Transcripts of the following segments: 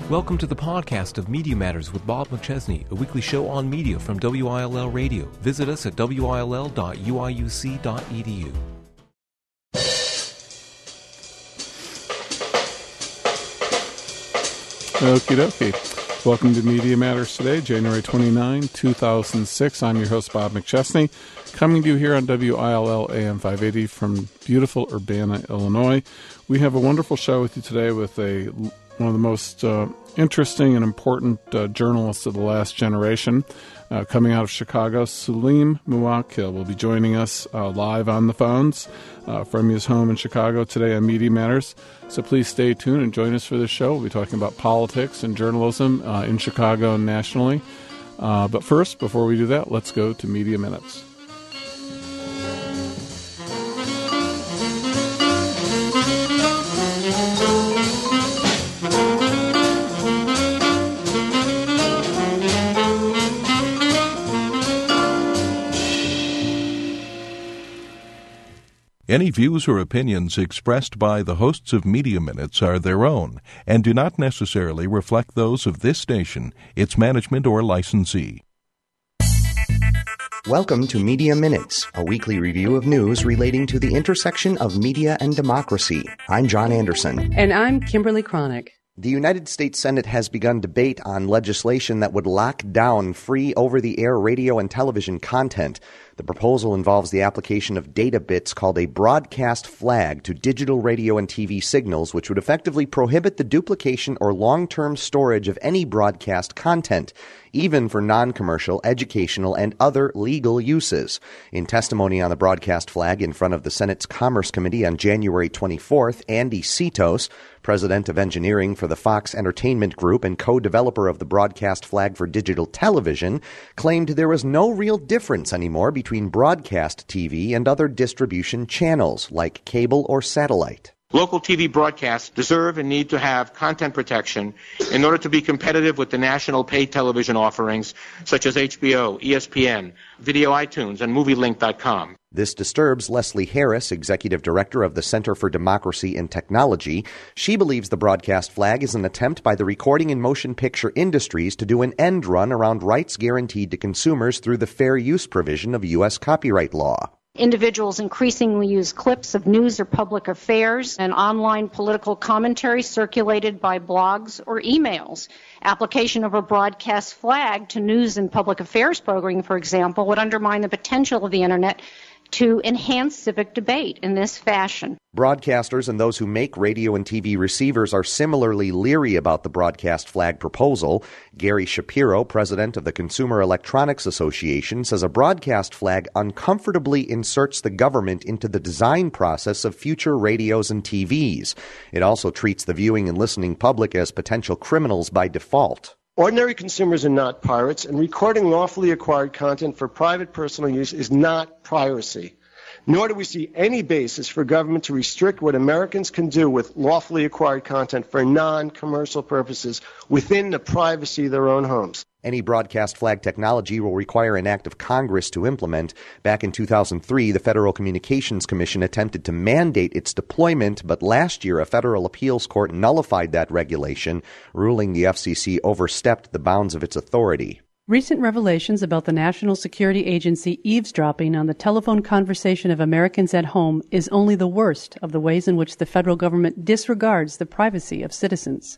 Welcome to the podcast of Media Matters with Bob McChesney, a weekly show on media from WILL Radio. Visit us at will.uiuc.edu. Okie dokie. Welcome to Media Matters today, January 29, 2006. I'm your host, Bob McChesney, coming to you here on WILL AM 580 from beautiful Urbana, Illinois. We have a wonderful show with you today with one of the most interesting and important journalists of the last generation, coming out of Chicago. Salim Muwakil will be joining us live on the phones from his home in Chicago today on Media Matters. So please stay tuned and join us for this show. We'll be talking about politics and journalism in Chicago and nationally. But first, before we do that, let's go to Media Minutes. Any views or opinions expressed by the hosts of Media Minutes are their own and do not necessarily reflect those of this station, its management, or licensee. Welcome to Media Minutes, a weekly review of news relating to the intersection of media and democracy. I'm John Anderson. And I'm Kimberly Cronick. The United States Senate has begun debate on legislation that would lock down free over-the-air radio and television content. The proposal involves the application of data bits called a broadcast flag to digital radio and TV signals, which would effectively prohibit the duplication or long-term storage of any broadcast content, even for non-commercial, educational, and other legal uses. In testimony on the broadcast flag in front of the Senate's Commerce Committee on January 24th, Andy Setos, president of engineering for the Fox Entertainment Group and co-developer of the broadcast flag for digital television, claimed there was no real difference anymore between broadcast TV and other distribution channels, like cable or satellite. Local TV broadcasts deserve and need to have content protection in order to be competitive with the national paid television offerings such as HBO, ESPN, Video iTunes, and MovieLink.com. This disturbs Leslie Harris, executive director of the Center for Democracy and Technology. She believes the broadcast flag is an attempt by the recording and motion picture industries to do an end run around rights guaranteed to consumers through the fair use provision of U.S. copyright law. Individuals increasingly use clips of news or public affairs and online political commentary circulated by blogs or emails. Application of a broadcast flag to news and public affairs programming, for example, would undermine the potential of the Internet to enhance civic debate in this fashion. Broadcasters and those who make radio and TV receivers are similarly leery about the broadcast flag proposal. Gary Shapiro, president of the Consumer Electronics Association, says a broadcast flag uncomfortably inserts the government into the design process of future radios and TVs. It also treats the viewing and listening public as potential criminals by default. Ordinary consumers are not pirates, and recording lawfully acquired content for private personal use is not piracy. Nor do we see any basis for government to restrict what Americans can do with lawfully acquired content for non-commercial purposes within the privacy of their own homes. Any broadcast flag technology will require an act of Congress to implement. Back in 2003, the Federal Communications Commission attempted to mandate its deployment, but last year a federal appeals court nullified that regulation, ruling the FCC overstepped the bounds of its authority. Recent revelations about the National Security Agency eavesdropping on the telephone conversation of Americans at home is only the worst of the ways in which the federal government disregards the privacy of citizens.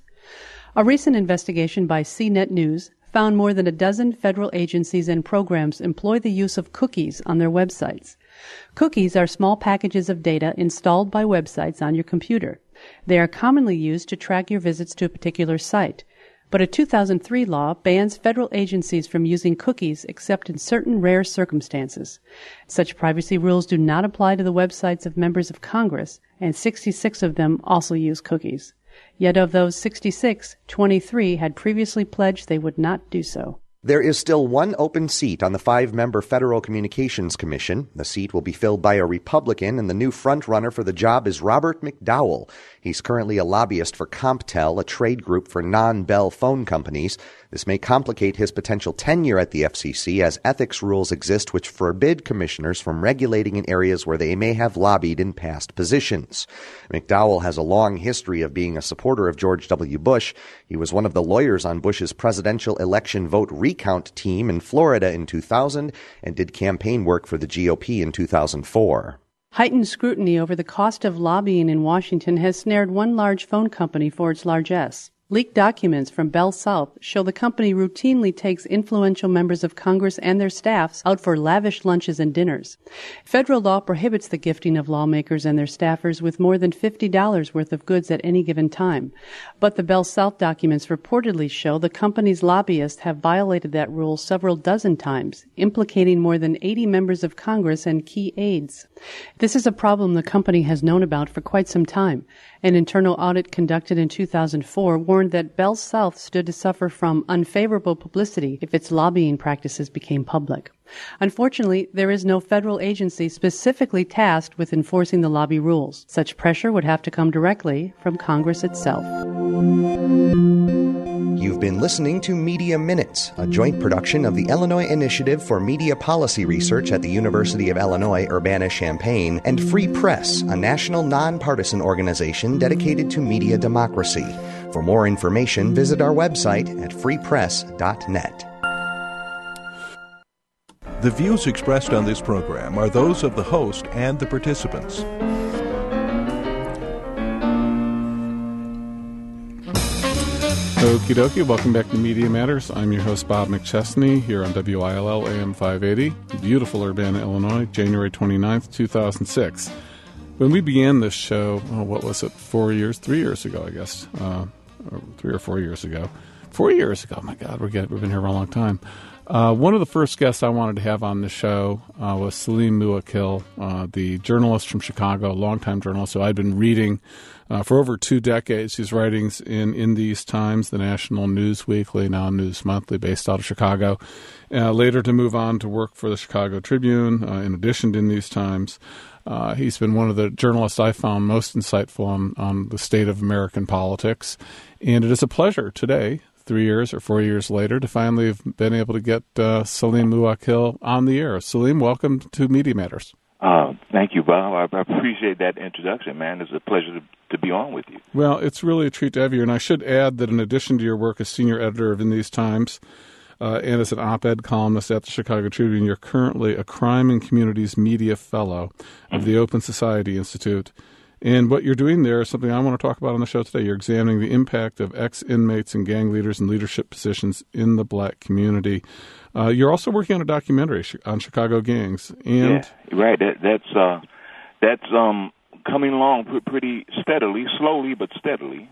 A recent investigation by CNET News found more than a dozen federal agencies and programs employ the use of cookies on their websites. Cookies are small packages of data installed by websites on your computer. They are commonly used to track your visits to a particular site. But a 2003 law bans federal agencies from using cookies except in certain rare circumstances. Such privacy rules do not apply to the websites of members of Congress, and 66 of them also use cookies. Yet of those 66, 23 had previously pledged they would not do so. There is still one open seat on the 5-member Federal Communications Commission. The seat will be filled by a Republican, and the new frontrunner for the job is Robert McDowell. He's currently a lobbyist for CompTel, a trade group for non-Bell phone companies. This may complicate his potential tenure at the FCC, as ethics rules exist which forbid commissioners from regulating in areas where they may have lobbied in past positions. McDowell has a long history of being a supporter of George W. Bush. He was one of the lawyers on Bush's presidential election vote recount team in Florida in 2000 and did campaign work for the GOP in 2004. Heightened scrutiny over the cost of lobbying in Washington has snared one large phone company for its largesse. Leaked documents from Bell South show the company routinely takes influential members of Congress and their staffs out for lavish lunches and dinners. Federal law prohibits the gifting of lawmakers and their staffers with more than $50 worth of goods at any given time. But the Bell South documents reportedly show the company's lobbyists have violated that rule several dozen times, implicating more than 80 members of Congress and key aides. This is a problem the company has known about for quite some time. An internal audit conducted in 2004 warned that Bell South stood to suffer from unfavorable publicity if its lobbying practices became public. Unfortunately, there is no federal agency specifically tasked with enforcing the lobby rules. Such pressure would have to come directly from Congress itself. You've been listening to Media Minutes, a joint production of the Illinois Initiative for Media Policy Research at the University of Illinois Urbana-Champaign and Free Press, a national nonpartisan organization dedicated to media democracy. For more information, visit our website at freepress.net. The views expressed on this program are those of the host and the participants. Okie dokie, welcome back to Media Matters. I'm your host, Bob McChesney, here on WILL AM 580, beautiful Urbana, Illinois, January 29th, 2006. When we began this show, 3 years ago, I guess, 3 or 4 years ago. 4 years ago, my God, we've been here for a long time. One of the first guests I wanted to have on the show was Salim Muwakil, the journalist from Chicago, longtime journalist who I'd been reading for over 2 decades. His writings in These Times, the National News Weekly, now News Monthly, based out of Chicago. Later to move on to work for the Chicago Tribune, in addition to In These Times. He's been one of the journalists I found most insightful on the state of American politics. And it is a pleasure today, 3 years or 4 years later, to finally have been able to get Salim Muwakil on the air. Salim, welcome to Media Matters. Thank you, Bob. I appreciate that introduction, man. It's a pleasure to be on with you. Well, it's really a treat to have you. And I should add that in addition to your work as senior editor of In These Times and as an op-ed columnist at the Chicago Tribune, you're currently a Crime and Communities Media Fellow of the Open Society Institute. And what you're doing there is something I want to talk about on the show today. You're examining the impact of ex-inmates and gang leaders in leadership positions in the black community. You're also working on a documentary on Chicago gangs. And yeah, right. That's coming along pretty steadily, slowly but steadily.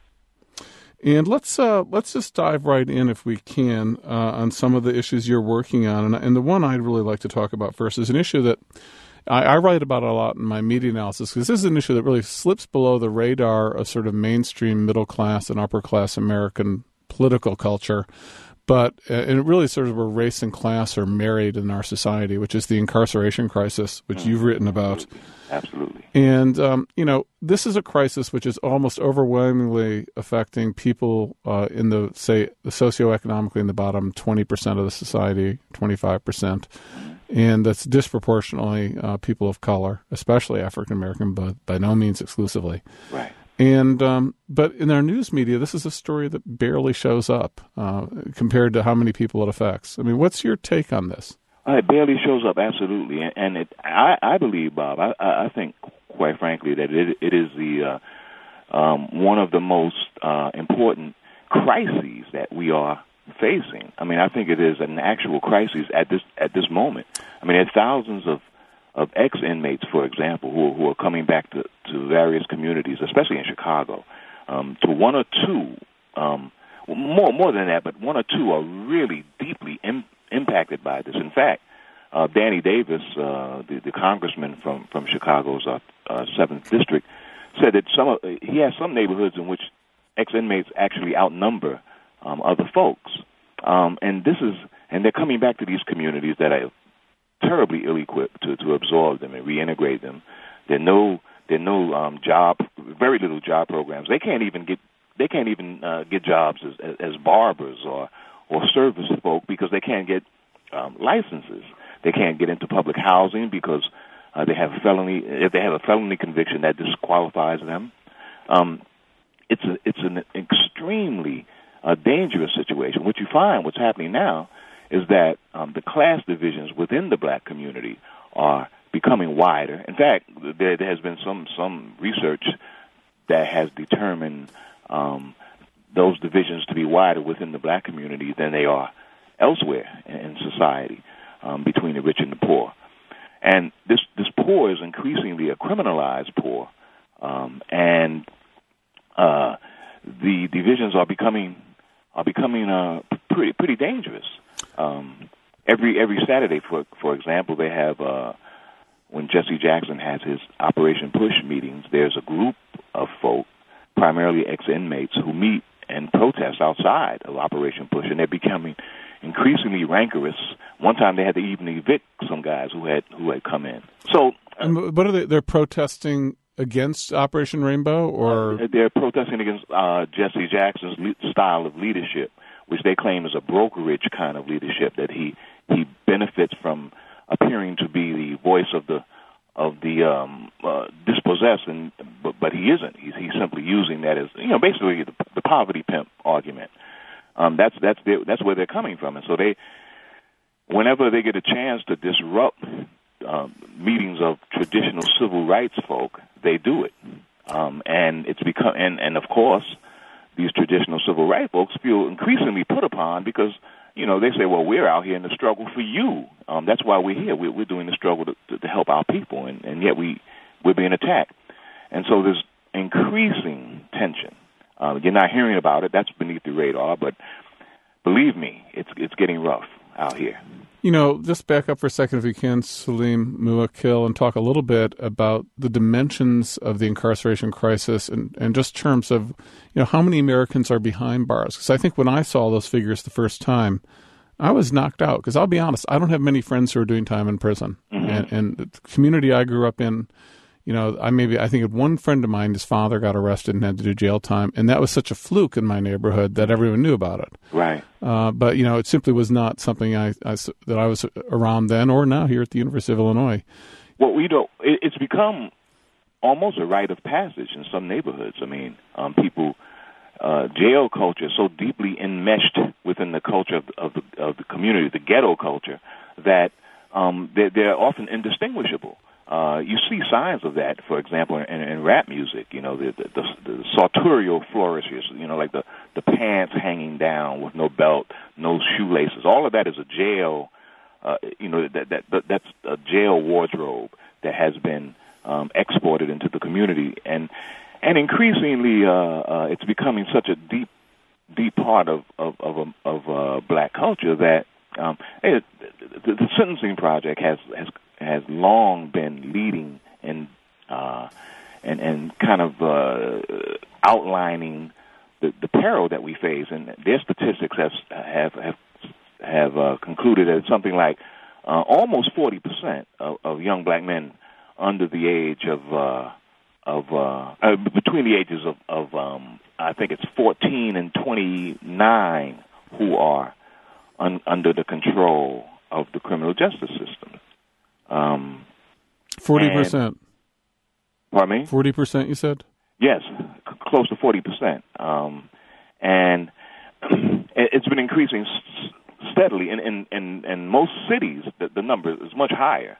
And let's just dive right in, if we can, on some of the issues you're working on. And the one I'd really like to talk about first is an issue that I write about a lot in my media analysis, because this is an issue that really slips below the radar of sort of mainstream middle-class and upper-class American political culture. But and it really sort of where race and class are married in our society, which is the incarceration crisis, which you've written about. Absolutely. And, this is a crisis which is almost overwhelmingly affecting people in the socioeconomically in the bottom 20% of the society, 25%. And that's disproportionately people of color, especially African American, but by no means exclusively. Right. And but in our news media, this is a story that barely shows up compared to how many people it affects. I mean, what's your take on this? It barely shows up, absolutely. And I believe, Bob, I think, quite frankly, that it is the one of the most important crises that we are facing. I mean, I think it is an actual crisis at this moment. I mean, there are thousands of ex-inmates, for example, who are coming back to various communities, especially in Chicago, to one or two, more than that, but one or two are really deeply impacted by this. In fact, Danny Davis, the congressman from Chicago's 7th District, said that he has some neighborhoods in which ex-inmates actually outnumber other folks. And they're coming back to these communities that are terribly ill-equipped to absorb them and reintegrate them. There are no very little job programs. They can't even get jobs as barbers or service folk because they can't get licenses. They can't get into public housing because they have a felony. If they have a felony conviction, that disqualifies them. It's an extremely dangerous situation. What you find, what's happening now, is that the class divisions within the black community are becoming wider. In fact, there has been some research that has determined those divisions to be wider within the black community than they are elsewhere in society, between the rich and the poor. And this poor is increasingly a criminalized poor, and the divisions are becoming pretty dangerous. Every Saturday, for example, they have when Jesse Jackson has his Operation Push meetings. There's a group of folk, primarily ex-inmates, who meet and protest outside of Operation Push, and they're becoming increasingly rancorous. One time they had to even evict some guys who had come in. So, what are they? They're protesting against Operation Rainbow, or they're protesting against Jesse Jackson's style of leadership, which they claim is a brokerage kind of leadership, that he benefits from appearing to be the voice of the dispossessed, but he isn't. He's simply using that as basically the poverty pimp argument. That's where they're coming from, and so whenever they get a chance to disrupt meetings of traditional civil rights folk, they do it, and it's become and of course these traditional civil rights folks feel increasingly put upon because they say, well, we're out here in the struggle for you. That's why we're here. We're doing the struggle to help our people, and yet we're being attacked. And so there's increasing tension. You're not hearing about it. That's beneath the radar, but believe me, it's getting rough out here. Just back up for a second, if you can, Salim Muakil, and talk a little bit about the dimensions of the incarceration crisis and just terms of, how many Americans are behind bars. Because I think when I saw those figures the first time, I was knocked out. Because I'll be honest, I don't have many friends who are doing time in prison. Mm-hmm. And the community I grew up in, I think one friend of mine, his father got arrested and had to do jail time, and that was such a fluke in my neighborhood that everyone knew about it. Right. But it simply was not something that I was around then or now here at the University of Illinois. Well, it's become almost a rite of passage in some neighborhoods. I mean, people, jail culture is so deeply enmeshed within the culture of the community, the ghetto culture, that they're often indistinguishable. You see signs of that, for example, in rap music. The sartorial flourishes. Like the pants hanging down with no belt, no shoelaces. All of that is a jail. That's a jail wardrobe that has been exported into the community, and increasingly it's becoming such a deep part of black culture that the Sentencing Project has long been leading and kind of outlining the peril that we face, and their statistics have concluded that something like almost 40% of young black men under the age of between the ages of I think it's 14 and 29 who are under the control of the criminal justice system. 40%. Pardon me? 40%, you said? Yes, close to 40%. And it's been increasing steadily. In most cities, the number is much higher.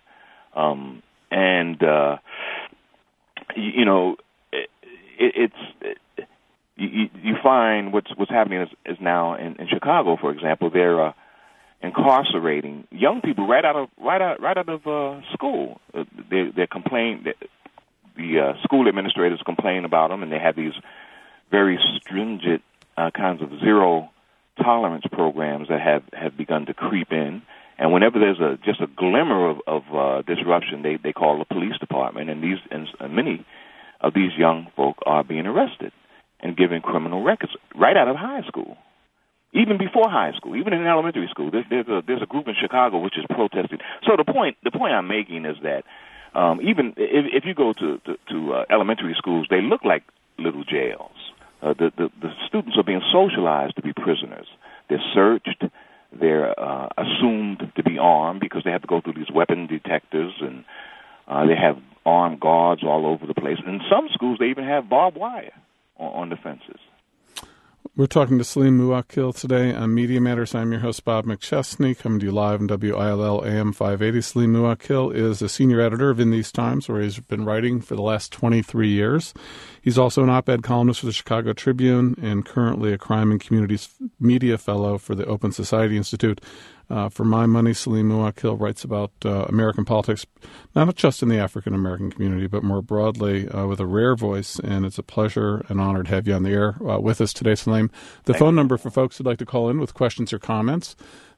You find what's happening is now in Chicago, for example, they're incarcerating young people right out of school. They're complaining. The school administrators complain about them, and they have these very stringent kinds of zero tolerance programs that have begun to creep in. And whenever there's just a glimmer of disruption, they call the police department, and many of these young folk are being arrested and given criminal records right out of high school. even before high school, even in elementary school. There's a group in Chicago which is protesting. So the point I'm making is that even if you go to elementary schools, they look like little jails. The students are being socialized to be prisoners. They're searched. They're assumed to be armed because they have to go through these weapon detectors, and they have armed guards all over the place. In some schools, they even have barbed wire on the fences. We're talking to Salim Muwakil today on Media Matters. I'm your host, Bob McChesney, coming to you live on WILL AM 580. Salim Muwakil is a senior editor of In These Times, where he's been writing for the last 23 years. He's also an op-ed columnist for the Chicago Tribune and currently a Crime and Communities Media Fellow for the Open Society Institute. For My Money, Salim Muwakil writes about American politics, not just in the African-American community, but more broadly with a rare voice, and it's a pleasure and honor to have you on the air with us today, Salim. The phone number for folks who'd like to call in with questions or comments,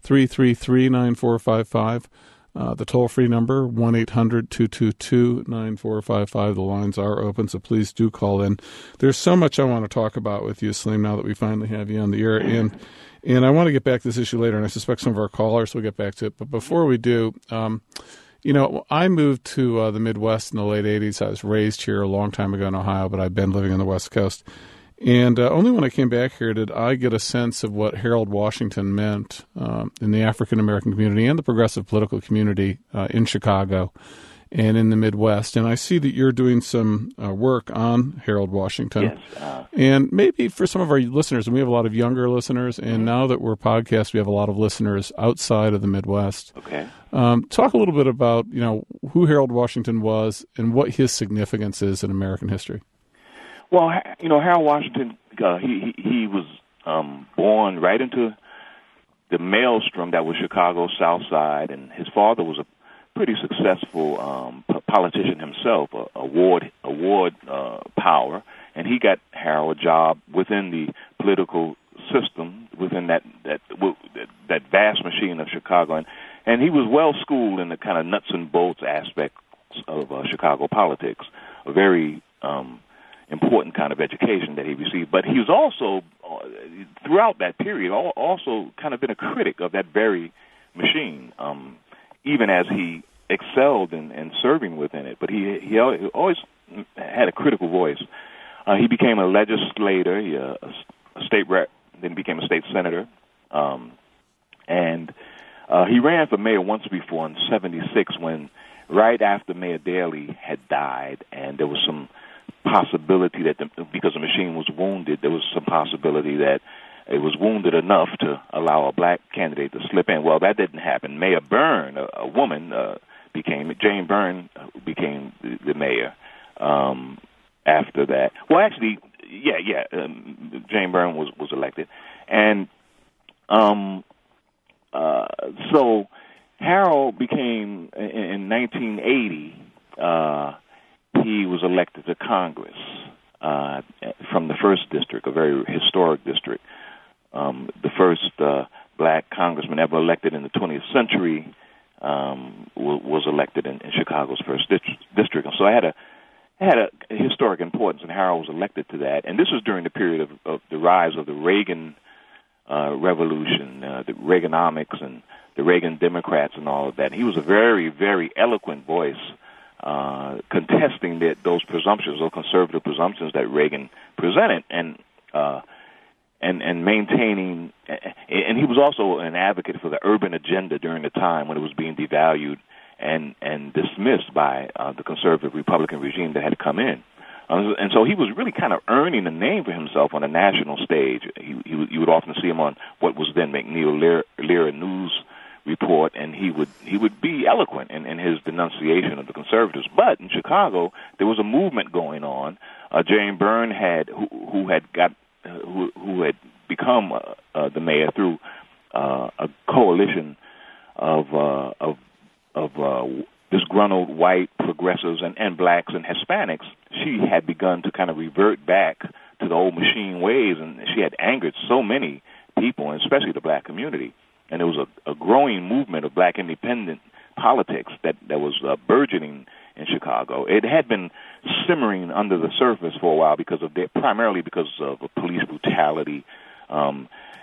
333-9455. The toll-free number, 1-800-222-9455. The lines are open, so please do call in. There's so much I want to talk about with you, Salim, now that we finally have you on the air. And I want to get back to this issue later, and I suspect some of our callers will get back to it. But before we do, I moved to the Midwest in the late 80s. I was raised here a long time ago in Ohio, but I've been living on the West Coast. And only when I came back here did I get a sense of what Harold Washington meant in the African-American community and the progressive political community in Chicago and in the Midwest. And I see that you're doing some work on Harold Washington. Yes. And maybe for some of our listeners, and we have a lot of younger listeners, and now that we're podcasts, we have a lot of listeners outside of the Midwest. Okay. Talk a little bit about, who Harold Washington was and what his significance is in American history. Well, Harold Washington, he was born right into the maelstrom that was Chicago's South Side, and his father was a pretty successful politician himself, award power, and he got Harold a job within the political system, within that vast machine of Chicago, and he was well schooled in the kind of nuts and bolts aspects of Chicago politics, a very important kind of education that he received. But he was also, throughout that period, also kind of been a critic of that very machine, even as he excelled in serving within it. But he always had a critical voice. He became a legislator, a state rep, then became a state senator, and he ran for mayor once before in 1976 when, right after Mayor Daley had died, and there was some possibility that because the machine was wounded, there was some possibility that it was wounded enough to allow a black candidate to slip in. Well, that didn't happen. Mayor Byrne, a woman, Jane Byrne became the mayor after that. Well, actually, Jane Byrne was elected. And so Harold became, in 1980, he was elected to Congress from the 1st District, a very historic district. The first black congressman ever elected in the 20th century was elected in Chicago's 1st District. And so I had a historic importance, and Harold was elected to that. And this was during the period of the rise of the Reagan Revolution, the Reaganomics and the Reagan Democrats and all of that. He was a very, very eloquent voice contesting those presumptions, those conservative presumptions that Reagan presented, and maintaining. And he was also an advocate for the urban agenda during the time when it was being devalued and dismissed by the conservative Republican regime that had come in. And so he was really kind of earning a name for himself on a national stage. You would often see him on what was then McNeil Lehrer News Report, and he would be eloquent in his denunciation of the conservatives. But in Chicago, there was a movement going on. Jane Byrne who had become the mayor through a coalition of disgruntled white progressives and blacks and Hispanics. She had begun to kind of revert back to the old machine ways, and she had angered so many people, and especially the black community. And there was a growing movement of black independent politics that was burgeoning in Chicago. It had been simmering under the surface for a while primarily because of police brutality,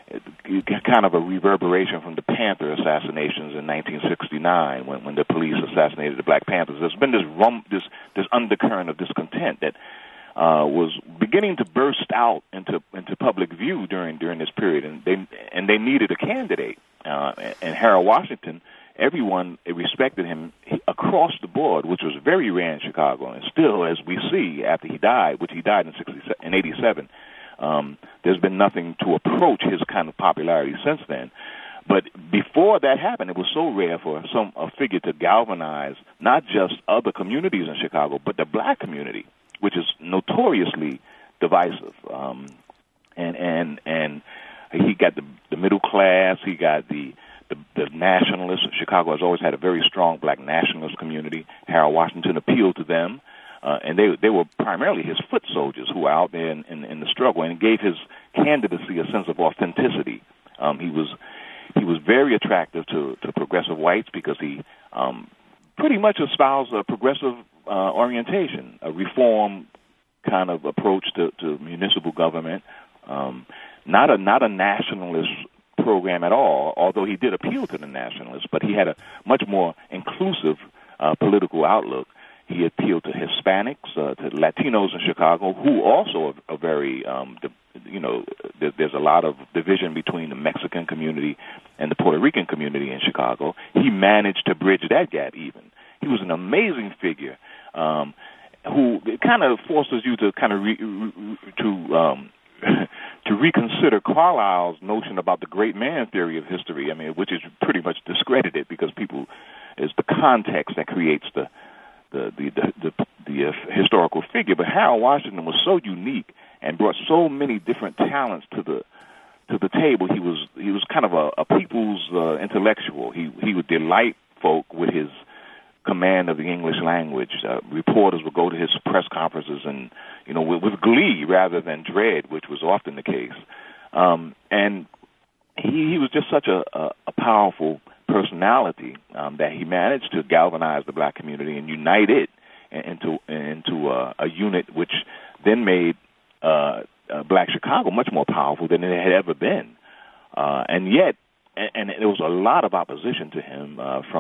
kind of a reverberation from the Panther assassinations in 1969 when the police assassinated the Black Panthers. There's been this undercurrent of discontent that was beginning to burst out into public view during this period, and they needed a candidate. And Harold Washington, everyone respected him across the board, which was very rare in Chicago, and still, as we see after he died, which he died in 87. There's been nothing to approach his kind of popularity since then. But before that happened, it was so rare for a figure to galvanize not just other communities in Chicago, but the black community, which is notoriously divisive. And he got the middle class, he got the nationalists. Chicago has always had a very strong black nationalist community. Harold Washington appealed to them. And they were primarily his foot soldiers who were out there in the struggle, and gave his candidacy a sense of authenticity. He was very attractive to progressive whites because he pretty much espoused a progressive orientation, a reform kind of approach to municipal government, not a nationalist program at all, although he did appeal to the nationalists, but he had a much more inclusive political outlook. He appealed to Hispanics, to Latinos in Chicago, who also are very, there's a lot of division between the Mexican community and the Puerto Rican community in Chicago. He managed to bridge that gap even. He was an amazing figure who kind of forces you to kind of to reconsider Carlyle's notion about the great man theory of history, which is pretty much discredited because it's the context that creates the historical figure. But Harold Washington was so unique and brought so many different talents to the table. He was kind of a people's intellectual. He would delight folk with his command of the English language. Reporters would go to his press conferences and with glee rather than dread, which was often the case. And he was just such a powerful personality that he managed to galvanize the black community and unite it into a unit, which then made Black Chicago much more powerful than it had ever been. And yet, there was a lot of opposition to him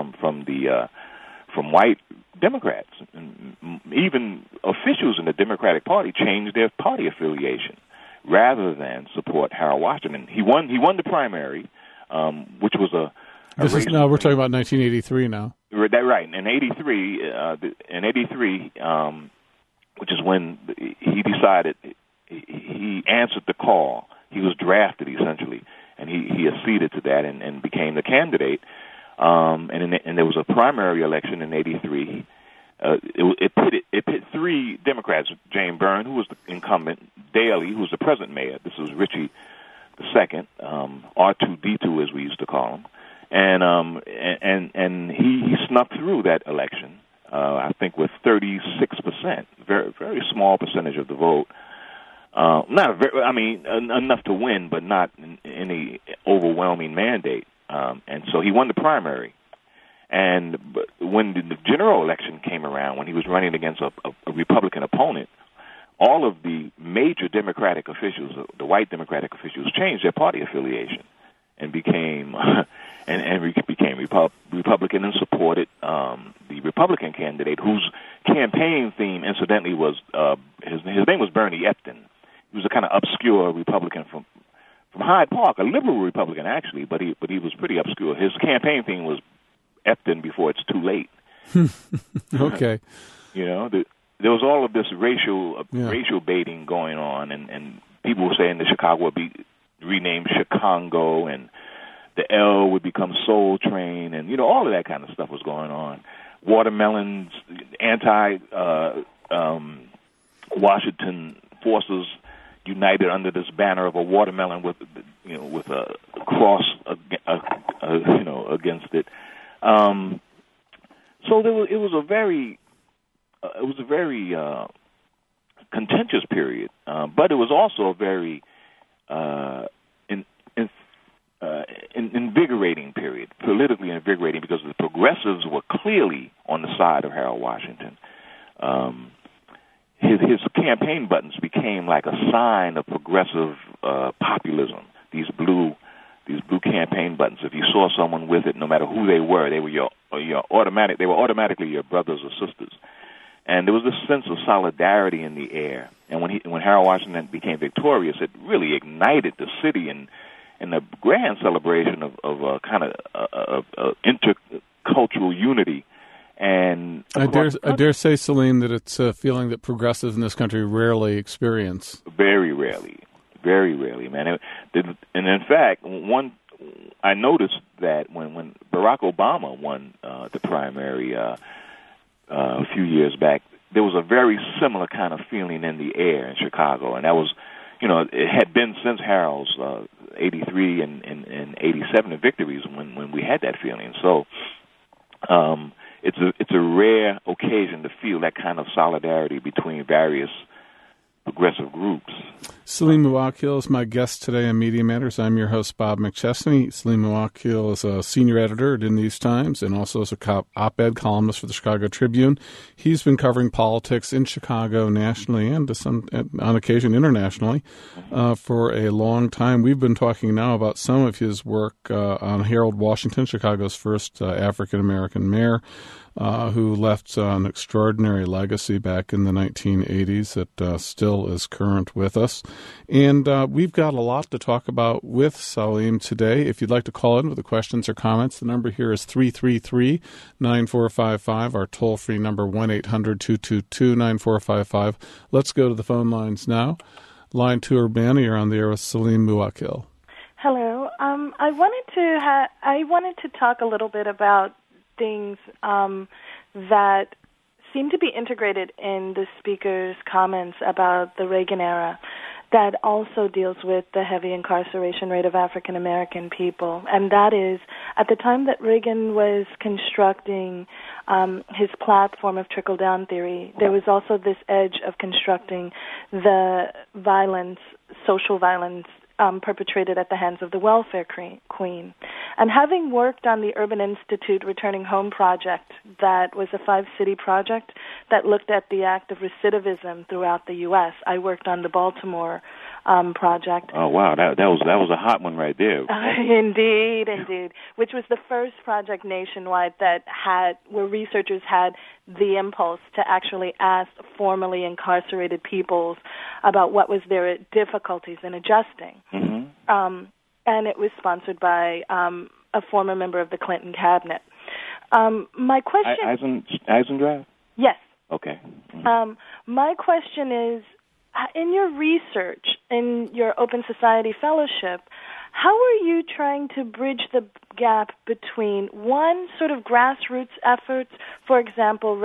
from white Democrats. Even officials in the Democratic Party changed their party affiliation rather than support Harold Washington. He won the primary, which was we're talking about 1983 now. Right. In 83, which is when he decided, he answered the call. He was drafted, essentially, and he acceded to that and became the candidate. And there was a primary election in 83. It pit three Democrats: Jane Byrne, who was the incumbent; Daley, who was the present mayor. This was Ritchie II, R2D2 as we used to call him, and he snuck through that election. I think with 36%, very very small percentage of the vote. Enough to win, but not any overwhelming mandate. And so he won the primary. And when the general election came around, when he was running against a Republican opponent, all of the major Democratic officials, the white Democratic officials, changed their party affiliation and became Republican and supported the Republican candidate, whose campaign theme, incidentally, was his name was Bernie Epton. He was a kind of obscure Republican from Hyde Park, a liberal Republican actually, but he was pretty obscure. His campaign theme was Epton before it's too late. Okay. There was all of this racial baiting going on, and people were saying that Chicago would be renamed Chicago, and the L would become Soul Train, and all of that kind of stuff was going on. Watermelons, Washington forces united under this banner of a watermelon with a cross against it. So it was a very contentious period, but it was also a very invigorating period, politically invigorating, because the progressives were clearly on the side of Harold Washington. His campaign buttons became like a sign of progressive populism. these blue campaign buttons. If you saw someone with it, no matter who they were automatically your brothers or sisters. And there was this sense of solidarity in the air. And when Harold Washington became victorious, it really ignited the city in a grand celebration of kind of intercultural unity. And I dare say, Salim, that it's a feeling that progressives in this country rarely experience. Very rarely, man. And in fact, I noticed that when Barack Obama won the primary a few years back, there was a very similar kind of feeling in the air in Chicago, and that was, it had been since Harold's 83 and 87 victories when we had that feeling. So it's a rare occasion to feel that kind of solidarity between various progressive groups. Salim Muwakil is my guest today on Media Matters. I'm your host, Bob McChesney. Salim Muwakil is a senior editor at In These Times and also is a op-ed columnist for the Chicago Tribune. He's been covering politics in Chicago nationally and on occasion internationally for a long time. We've been talking now about some of his work on Harold Washington, Chicago's first African-American mayor, who left an extraordinary legacy back in the 1980s that still is current with us. And we've got a lot to talk about with Salim today. If you'd like to call in with the questions or comments, the number here is 333-9455, our toll-free number 1-800-222-9455. Let's go to the phone lines now. Line 2, Urbana, you're on the air with Salim Muwakil. Hello. I wanted to talk a little bit about things that seem to be integrated in the speaker's comments about the Reagan era that also deals with the heavy incarceration rate of African American people. And that is, at the time that Reagan was constructing his platform of trickle-down theory, there was also this edge of constructing the violence, social violence, perpetrated at the hands of the welfare queen. And having worked on the Urban Institute Returning Home project, that was a 5-city project that looked at the act of recidivism throughout the U.S., I worked on the Baltimore project. Oh, wow, that was a hot one right there. Indeed, which was the first project nationwide where researchers had the impulse to actually ask formerly incarcerated peoples about what was their difficulties in adjusting. Mm-hmm. And it was sponsored by a former member of the Clinton cabinet. My question... Eisendrath? Yes. Okay. Mm-hmm. My question is, in your research, in your Open Society Fellowship, how are you trying to bridge the gap between, one, sort of grassroots efforts, for example,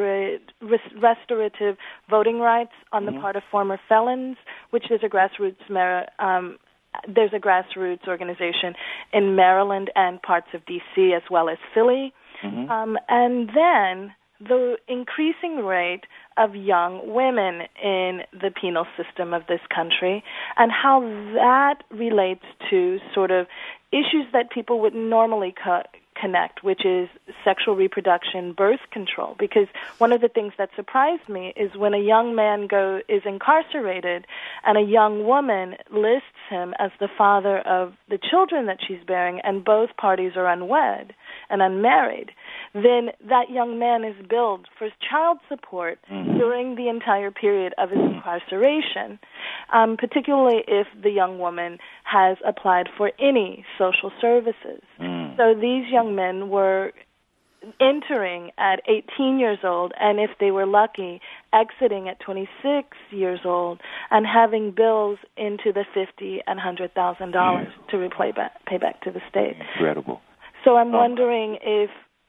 restorative voting rights on the part of former felons, which is a grassroots there's a grassroots organization in Maryland and parts of D.C. as well as Philly, and then the increasing rate of young women in the penal system of this country, and how that relates to sort of issues that people would normally connect, which is sexual reproduction, birth control. Because one of the things that surprised me is when a young man is incarcerated and a young woman lists him as the father of the children that she's bearing, and both parties are unwed and unmarried, then that young man is billed for child support during the entire period of his incarceration, particularly if the young woman has applied for any social services. So these young men were entering at 18 years old, and if they were lucky, exiting at 26 years old, and having bills into the $50,000 and $100,000 to pay back to the state. Incredible. So I'm wondering if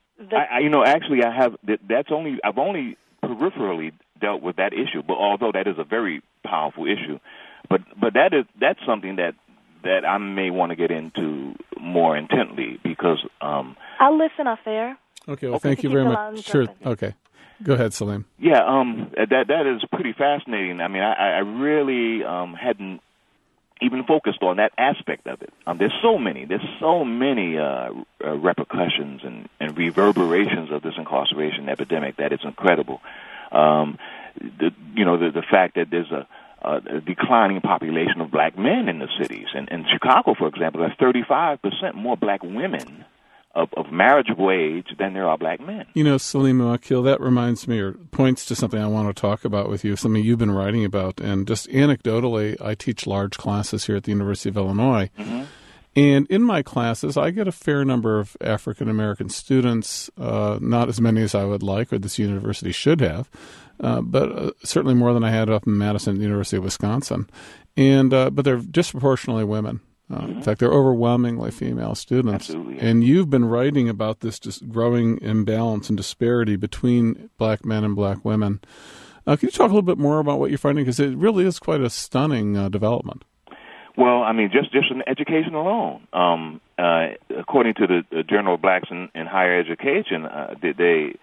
I've only peripherally dealt with that issue, but although that is a very powerful issue, but that's something that I may want to get into more intently because I'll listen off air. Okay, well, thank you very much. Sure. Okay. Go ahead, Salim. Yeah, that is pretty fascinating. I mean, I really hadn't even focused on that aspect of it. There's so many repercussions and reverberations of this incarceration epidemic that it's incredible. The fact that there's declining population of black men in the cities. And in Chicago, for example, there's 35% more black women of marriageable age than there are black men. You know, Salima Akil, that reminds me or points to something I want to talk about with you, something you've been writing about. And just anecdotally, I teach large classes here at the University of Illinois. Mm-hmm. And in my classes, I get a fair number of African-American students, not as many as I would like or this university should have, but certainly more than I had up in Madison at the University of Wisconsin. And but they're disproportionately women. In fact, they're overwhelmingly female students. Absolutely. And you've been writing about this just growing imbalance and disparity between black men and black women. Can you talk a little bit more about what you're finding? Because it really is quite a stunning development. Well, I mean, just in education alone. According to the Journal of Blacks in Higher Education, they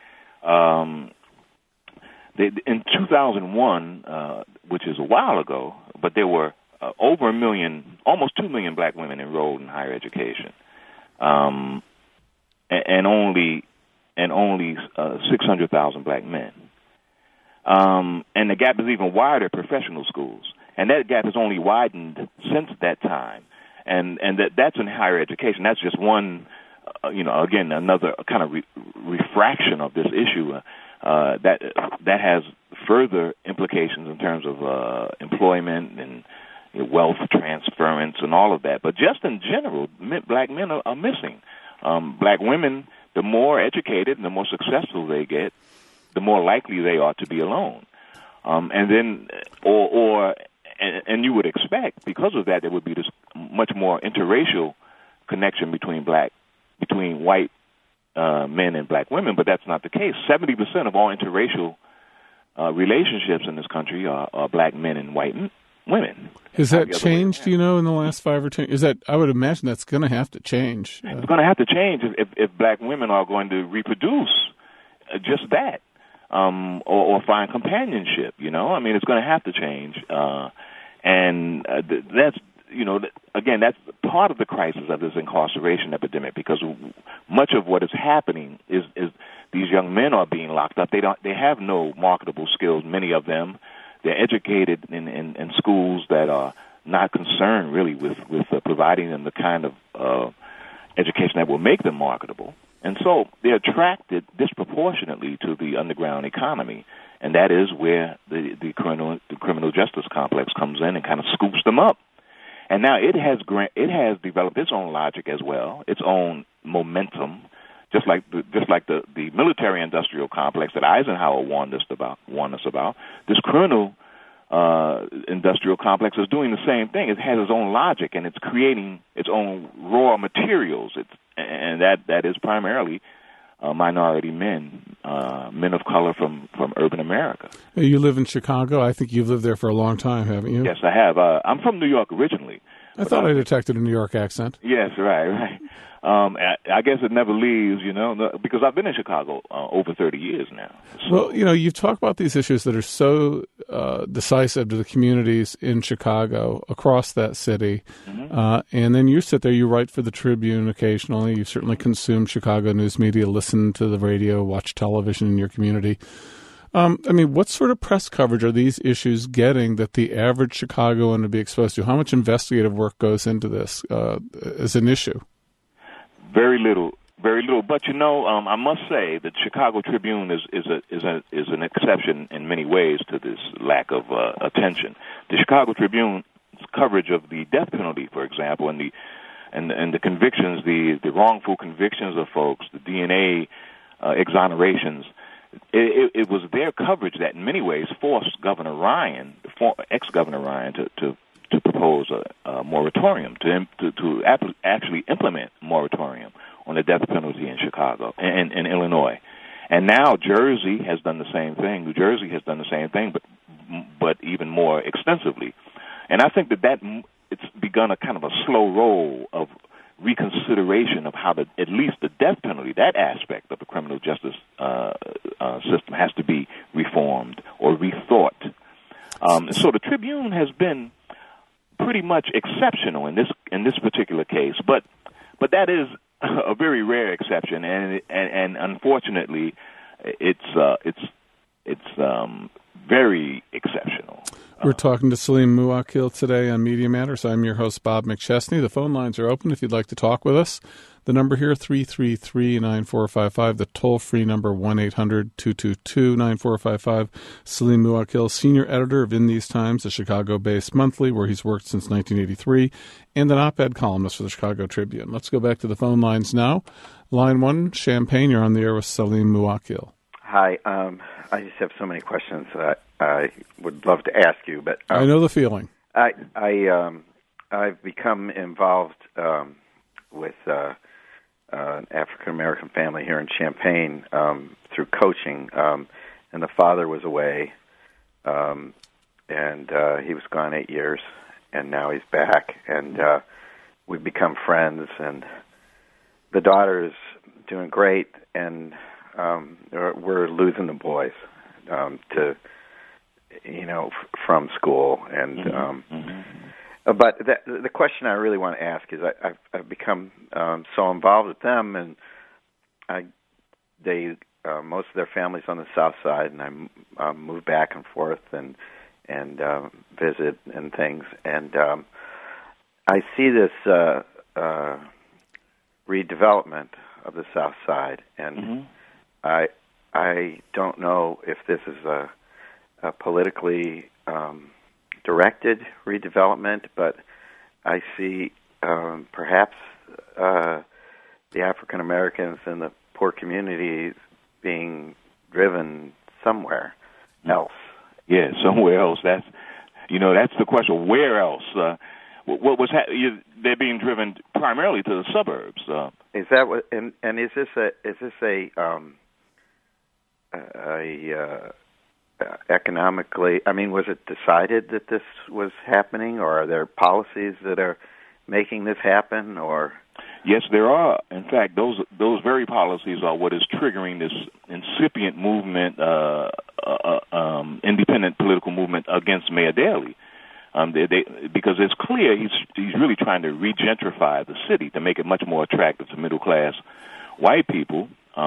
in 2001, which is a while ago, but there were over 1 million, almost 2 million black women enrolled in higher education, and only 600,000 black men. And the gap is even wider at professional schools, and that gap has only widened since that time. And that's in higher education. That's just one, again, another kind of refraction of this issue. That has further implications in terms of employment and wealth transference and all of that. But just in general, black men are missing. Black women, the more educated and the more successful they get, the more likely they are to be alone. And then, and you would expect, because of that, there would be this much more interracial connection between white men and black women, but that's not the case. 70% of all interracial relationships in this country are black men and white women. Has that changed, in the last 5 or 10 years? I would imagine that's going to have to change. It's going to have to change if black women are going to reproduce just that, or find companionship, I mean, it's going to have to change. That's, again, that's part of the crisis of this incarceration epidemic, because much of what is happening is these young men are being locked up. They have no marketable skills, many of them. They're educated in schools that are not concerned really with providing them the kind of education that will make them marketable. And so they're attracted disproportionately to the underground economy, and that is where the criminal justice complex comes in and kind of scoops them up. And now it has developed its own logic as well, its own momentum, just like the military-industrial complex that Eisenhower warned us about. This criminal industrial complex is doing the same thing. It has its own logic, and it's creating its own raw materials. And that is primarily minority men, men of color from urban America. You live in Chicago. I think you've lived there for a long time, haven't you? Yes, I have. I'm from New York originally. I thought I detected a New York accent. Yes, right. I guess it never leaves, because I've been in Chicago over 30 years now. So. Well, you've talked about these issues that are so decisive to the communities in Chicago, across that city, and then you sit there, you write for the Tribune occasionally, you certainly consume Chicago news media, listen to the radio, watch television in your community. What sort of press coverage are these issues getting that the average Chicagoan would be exposed to? How much investigative work goes into this as an issue? Very little. But I must say that Chicago Tribune is an exception in many ways to this lack of attention. The Chicago Tribune's coverage of the death penalty, for example, and the convictions, the wrongful convictions of folks, the DNA exonerations. It was their coverage that, in many ways, forced Governor Ryan, ex-Governor Ryan, to propose a moratorium, to actually implement a moratorium on the death penalty in Chicago and in Illinois. And now Jersey has done the same thing. New Jersey has done the same thing, but even more extensively. And I think that it's begun a kind of a slow roll of reconsideration of how at least the death penalty, that aspect of the criminal justice system, has to be reformed or rethought. So the Tribune has been pretty much exceptional in this particular case, but that is a very rare exception, and unfortunately, it's very exceptional. We're talking to Salim Muwakil today on Media Matters. I'm your host, Bob McChesney. The phone lines are open if you'd like to talk with us. The number here, 333-9455. The toll-free number, 1-800-222-9455. Salim Muwakil, senior editor of In These Times, a Chicago-based monthly where he's worked since 1983, and an op-ed columnist for the Chicago Tribune. Let's go back to the phone lines now. Line 1, Champaign, you're on the air with Salim Muwakil. Hi. I just have so many questions I would love to ask you, but I know the feeling. I've become involved with an African American family here in Champaign through coaching, and the father was away, and he was gone 8 years, and now he's back, and we've become friends, and the daughter is doing great, and we're losing the boys to, from school, and but the question I really want to ask is I've become so involved with them, and they most of their families on the South Side, and I move back and forth and visit and things, and I see this redevelopment of the South Side, and I don't know if this is a politically directed redevelopment, but I see perhaps the African Americans and the poor communities being driven somewhere else. Yeah, somewhere else. That's the question. Where else? What was they're being driven primarily to the suburbs. Is that what? And is this a economically? I mean, was it decided that this was happening, or are there policies that are making this happen? Or yes, there are. In fact, those very policies are what is triggering this incipient movement, independent political movement against Mayor Daley. Because it's clear he's really trying to regentrify the city to make it much more attractive to middle class white people,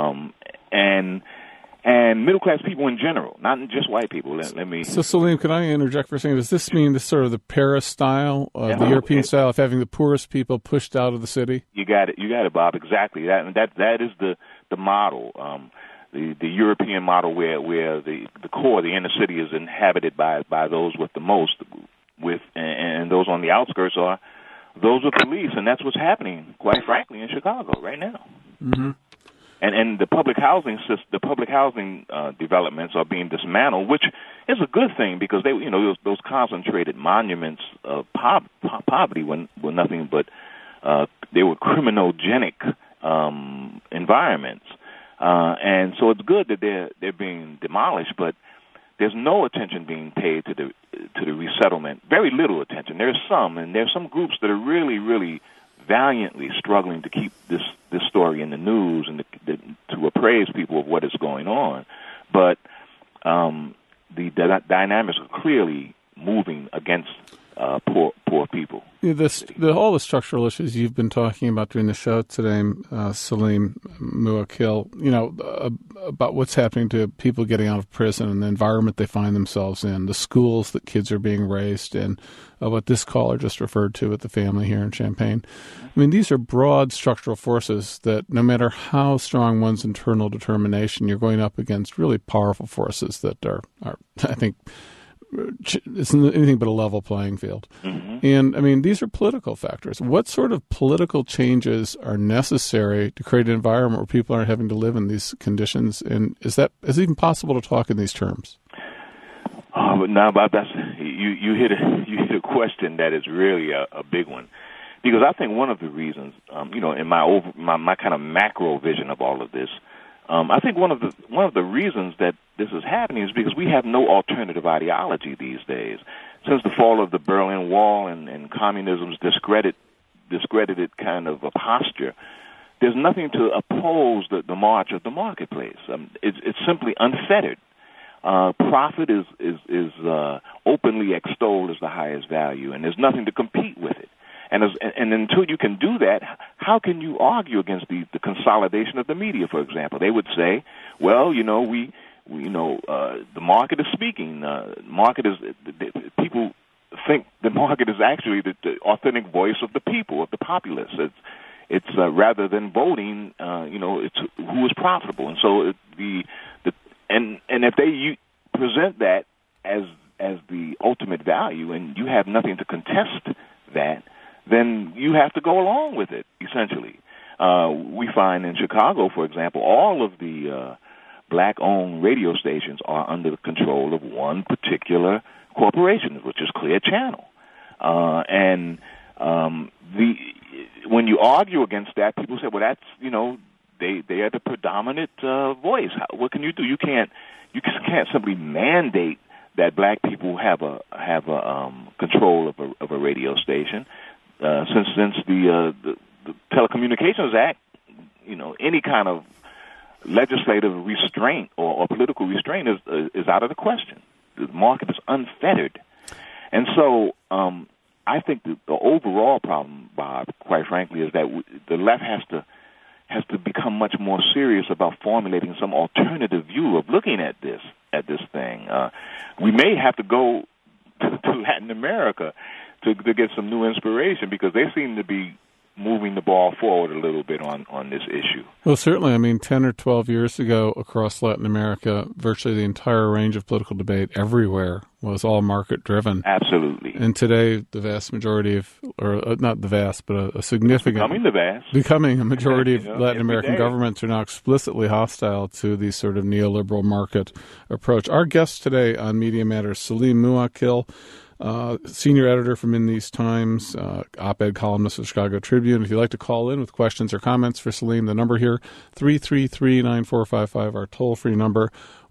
and middle class people in general, not just white people. Let me. So, Salim, can I interject for a second? Does this mean this sort of the Paris style, the European style of having the poorest people pushed out of the city? You got it, Bob. Exactly. That is the model. The European model where the core, the inner city, is inhabited by those with the most. And those on the outskirts are those with the least, and that's what's happening, quite frankly, in Chicago right now. Mm-hmm. And the public housing developments are being dismantled, which is a good thing because they, those concentrated monuments of poverty were nothing but they were criminogenic environments, and so it's good that they're being demolished, but there's no attention being paid to the resettlement. Very little attention. There's some groups that are really, really valiantly struggling to keep this story in the news and to appraise people of what is going on. But the dynamics are clearly moving against poor people. All the structural issues you've been talking about during the show today, Salim Muwakil, about what's happening to people getting out of prison and the environment they find themselves in, the schools that kids are being raised in, what this caller just referred to with the family here in Champaign. I mean, these are broad structural forces that no matter how strong one's internal determination, you're going up against really powerful forces that are I think, it's anything but a level playing field. Mm-hmm. And, I mean, these are political factors. What sort of political changes are necessary to create an environment where people aren't having to live in these conditions? And is it even possible to talk in these terms? But now, Bob, you hit a question that is really a big one. Because I think one of the reasons, in my kind of macro vision of all of this, I think one of the reasons that this is happening is because we have no alternative ideology these days. Since the fall of the Berlin Wall and communism's discredited kind of a posture, there's nothing to oppose the march of the marketplace. It's simply unfettered. Profit is openly extolled as the highest value, and there's nothing to compete with it. And until you can do that, how can you argue against the consolidation of the media, for example? They would say, well, the market is speaking. People the market is actually the authentic voice of the people, of the populace. It's rather than voting, it's who is profitable. And so and if they present that as the ultimate value, and you have nothing to contest that, then you have to go along with it, essentially. We find in Chicago, for example, all of the black-owned radio stations are under the control of one particular corporation, which is Clear Channel. When you argue against that, people say, well, that's, they are the predominant voice. What can you do? You can't simply mandate that black people have a control of a radio station. Since the Telecommunications Act, any kind of legislative restraint or political restraint is out of the question. The market is unfettered. And so I think the overall problem, Bob, quite frankly, is that the left has to become much more serious about formulating some alternative view of looking at this thing. We may have to go to Latin America to get some new inspiration, because they seem to be moving the ball forward a little bit on this issue. Well, certainly. I mean, 10 or 12 years ago across Latin America, virtually the entire range of political debate everywhere was all market-driven. Absolutely. And today, the vast majority of, or not the vast, but a significant... Becoming a majority of Latin American governments are now explicitly hostile to the sort of neoliberal market approach. Our guest today on Media Matters, Salim Muwakil, senior editor from In These Times, op-ed columnist of the Chicago Tribune. If you'd like to call in with questions or comments for Salim, the number here, 333-9455, our toll-free number,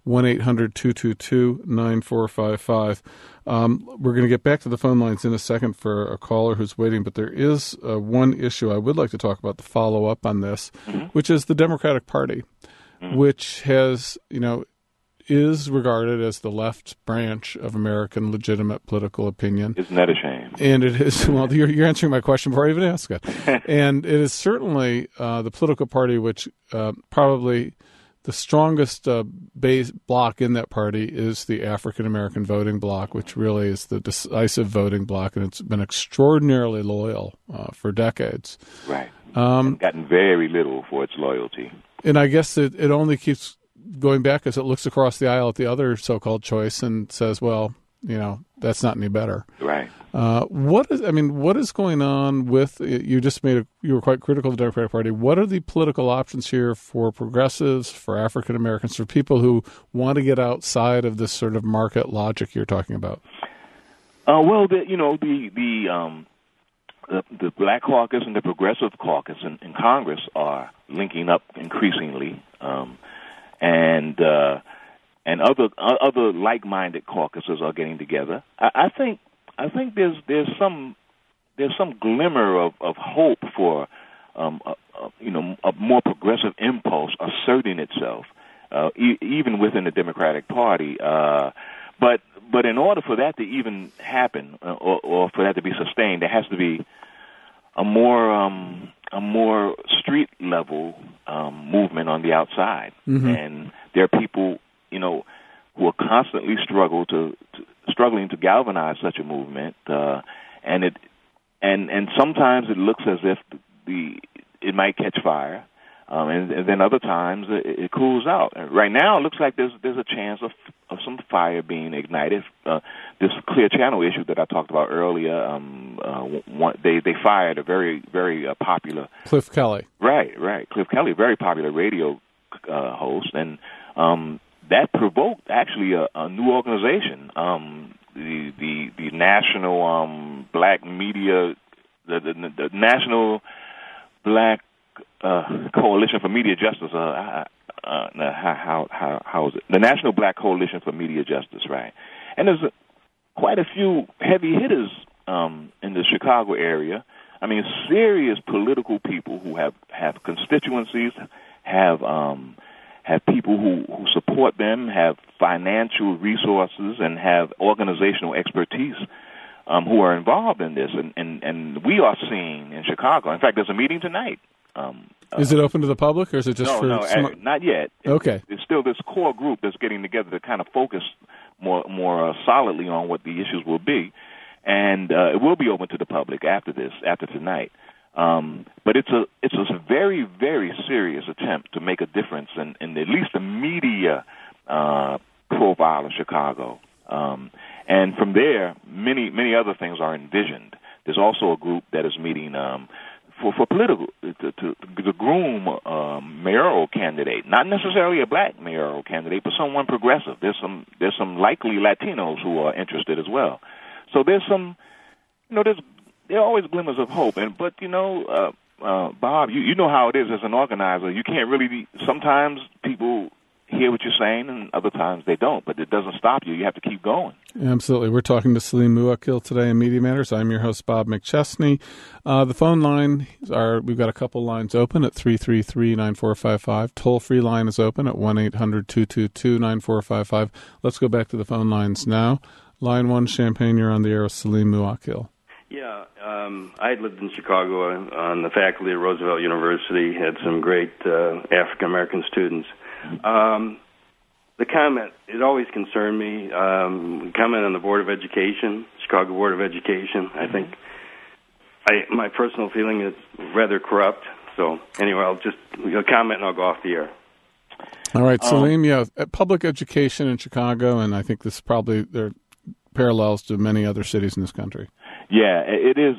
1-800-222-9455. We're going to get back to the phone lines in a second for a caller who's waiting, but there is one issue I would like to talk about, the follow-up on this, which is the Democratic Party, which has, is regarded as the left branch of American legitimate political opinion. Isn't that a shame? And it is, well, you're answering my question before I even ask it. And it is certainly the political party which probably the strongest base block in that party is the African-American voting bloc, which really is the decisive voting bloc, and it's been extraordinarily loyal for decades. Right. Gotten very little for its loyalty. And I guess it only keeps going back as it looks across the aisle at the other so-called choice and says, well, that's not any better. Right. What is going on with, you were quite critical of the Democratic Party. What are the political options here for progressives, for African Americans, for people who want to get outside of this sort of market logic you're talking about? Well, the Black Caucus and the Progressive Caucus in Congress are linking up increasingly. And other like-minded caucuses are getting together. I think there's some glimmer of hope for a more progressive impulse asserting itself, even within the Democratic Party. But in order for that to even happen, or for that to be sustained, there has to be a more street level movement on the outside, and there are people who are constantly struggling to galvanize such a movement, and sometimes it looks as if it might catch fire, and then other times it cools out. Right now, it looks like there's a chance of some fire being ignited. This Clear Channel issue that I talked about earlier, they fired a very, very popular Cliff Kelly. Right. Cliff Kelly, a very popular radio host, and that provoked actually a new organization, the National Black Media, the National Black Coalition for Media Justice. How is it? The National Black Coalition for Media Justice, right? And there's quite a few heavy hitters in the Chicago area. I mean, serious political people who have constituencies, have people who support them, have financial resources, and have organizational expertise who are involved in this. And we are seeing in Chicago. In fact, there's a meeting tonight. Is it open to the public, or is it just for... No, not yet. Okay. It's still this core group that's getting together to kind of focus more solidly on what the issues will be. and it will be open to the public after tonight. But it's a very, very serious attempt to make a difference in at least the media profile of Chicago. And from there, many other things are envisioned. There's also a group that is meeting for political to groom mayoral candidate, not necessarily a black mayoral candidate, but someone progressive. There's some likely Latinos who are interested as well. So there's some, there are always glimmers of hope. But Bob, you know how it is as an organizer. You can't really. Sometimes people hear what you're saying, and other times they don't. But it doesn't stop you. You have to keep going. Absolutely. We're talking to Salim Muwakil today in Media Matters. I'm your host, Bob McChesney. The phone line we've got a couple lines open at 333-9455. Toll-free line is open at 1-800-222-9455. Let's go back to the phone lines now. Line 1, Champaign, you're on the air with Salim Muwakil. Yeah, I had lived in Chicago on the faculty at Roosevelt University, had some great African-American students. The comment, it always concerned me, comment on the Board of Education, Chicago Board of Education. I think my personal feeling is rather corrupt. So anyway, I'll just comment and I'll go off the air. All right, Salim, public education in Chicago, and I think this probably there are parallels to many other cities in this country. Yeah, it is.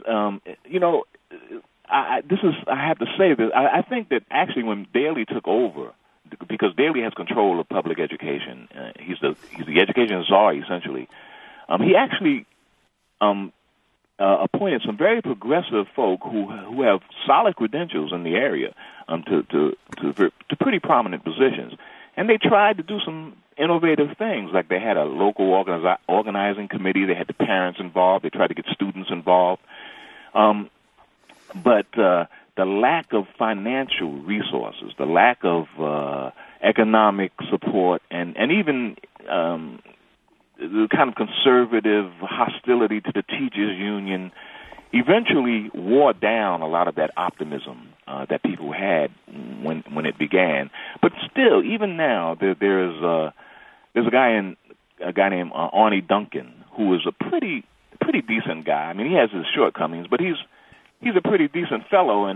I have to say this. I think that actually when Daley took over, because Daley has control of public education, he's the education czar essentially. He actually appointed some very progressive folk who have solid credentials in the area to pretty prominent positions, and they tried to do some innovative things. Like they had a local organizing committee. They had the parents involved. They tried to get students involved, but the lack of financial resources, the lack of economic support, and even the kind of conservative hostility to the teachers' union eventually wore down a lot of that optimism that people had when it began. But still, even now, there's a guy named Arnie Duncan who is a pretty decent guy. I mean, he has his shortcomings, but he's a pretty decent fellow,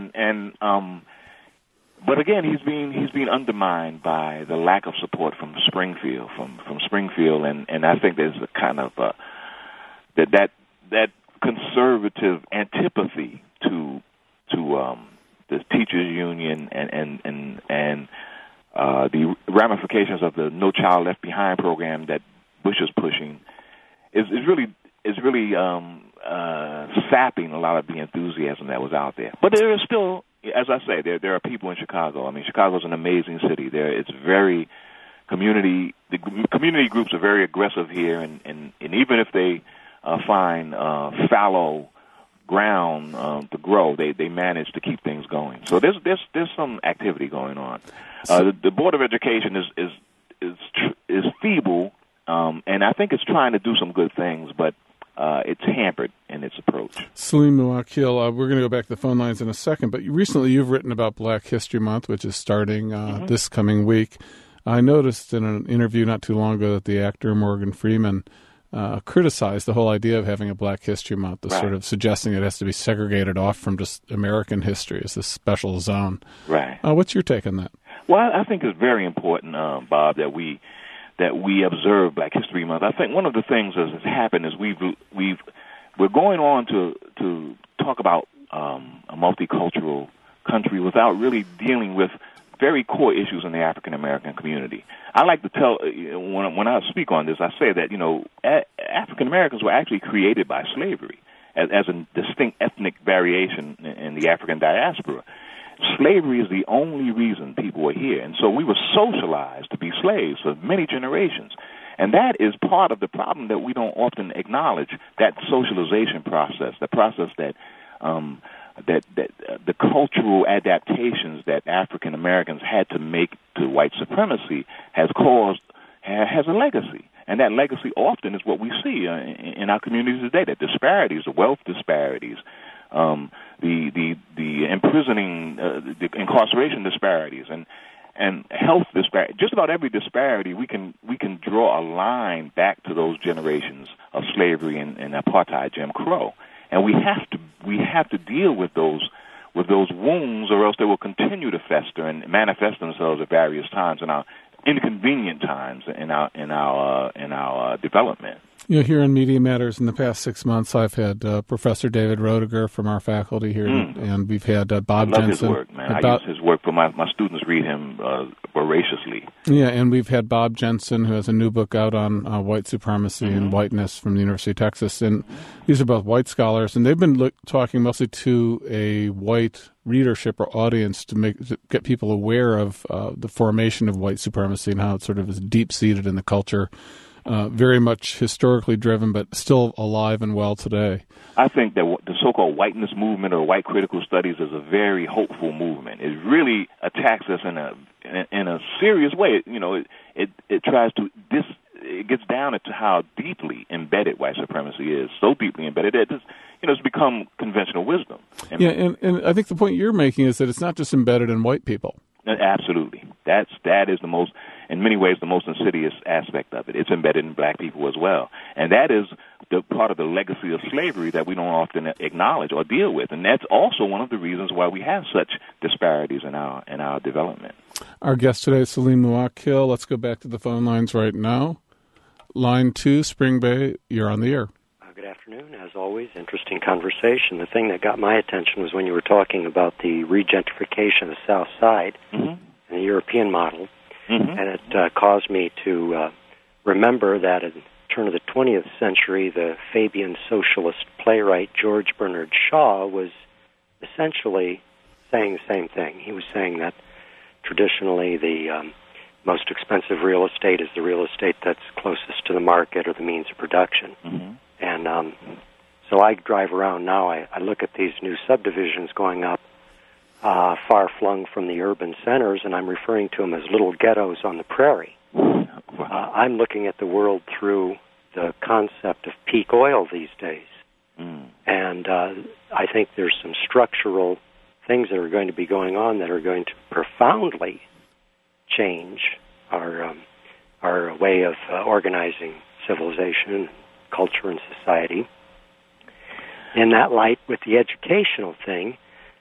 but again, he's being undermined by the lack of support from Springfield, and I think there's a kind of that conservative antipathy to the teachers union and the ramifications of the No Child Left Behind program that Bush is pushing is really sapping a lot of the enthusiasm that was out there. But there is still, as I say, there are people in Chicago. I mean, Chicago's an amazing city. It's very community. The community groups are very aggressive here, and even if they find fallow ground to grow, they manage to keep things going. So there's some activity going on. The Board of Education is feeble, and I think it's trying to do some good things, but it's hampered in its approach. Salim Muwakil, we're going to go back to the phone lines in a second, but recently you've written about Black History Month, which is starting this coming week. I noticed in an interview not too long ago that the actor Morgan Freeman criticized the whole idea of having a Black History Month, sort of suggesting it has to be segregated off from just American history as this special zone. Right. What's your take on that? Well, I think it's very important, Bob, that we observe Black History Month. I think one of the things that has happened is we're going on to talk about a multicultural country without really dealing with very core issues in the African American community. I like to tell when I speak on this, I say that African Americans were actually created by slavery as a distinct ethnic variation in the African diaspora. Slavery is the only reason people were here, and so we were socialized to be slaves for many generations. And that is part of the problem that we don't often acknowledge, that socialization process, the process that the cultural adaptations that African Americans had to make to white supremacy has a legacy. And that legacy often is what we see in our communities today, the disparities, the wealth disparities, the imprisoning, the incarceration disparities, and and health disparity. Just about every disparity, we can draw a line back to those generations of slavery and apartheid, Jim Crow, and we have to deal with those wounds, or else they will continue to fester and manifest themselves at various times in our inconvenient times in our development. Here on Media Matters in the past 6 months, I've had Professor David Roediger from our faculty here, and we've had Bob Jensen. I love his work, man. I use his work, but my students read him voraciously. Yeah, and we've had Bob Jensen, who has a new book out on white supremacy and whiteness from the University of Texas. And these are both white scholars, and they've been talking mostly to a white readership or audience to get people aware of the formation of white supremacy and how it sort of is deep-seated in the culture. Very much historically driven, but still alive and well today. I think that the so-called whiteness movement or white critical studies is a very hopeful movement. It really attacks us in a serious way. It tries to it gets down into how deeply embedded white supremacy is. So deeply embedded that it's become conventional wisdom. And I think the point you're making is that it's not just embedded in white people. Absolutely. That is the most, in many ways, the most insidious aspect of it. It's embedded in black people as well. And that is the part of the legacy of slavery that we don't often acknowledge or deal with. And that's also one of the reasons why we have such disparities in our development. Our guest today is Salim Muwakil. Let's go back to the phone lines right now. Line 2, Spring Bay, you're on the air. Good afternoon. As always, interesting conversation. The thing that got my attention was when you were talking about the regentrification of the South Side and the European model, and it caused me to remember that at the turn of the 20th century, the Fabian socialist playwright George Bernard Shaw was essentially saying the same thing. He was saying that traditionally the most expensive real estate is the real estate that's closest to the market or the means of production. And so I drive around now. I look at these new subdivisions going up far flung from the urban centers, and I'm referring to them as little ghettos on the prairie. I'm looking at the world through the concept of peak oil these days. And I think there's some structural things that are going to be going on that are going to profoundly change our way of organizing civilization, culture, and society. In that light, with the educational thing,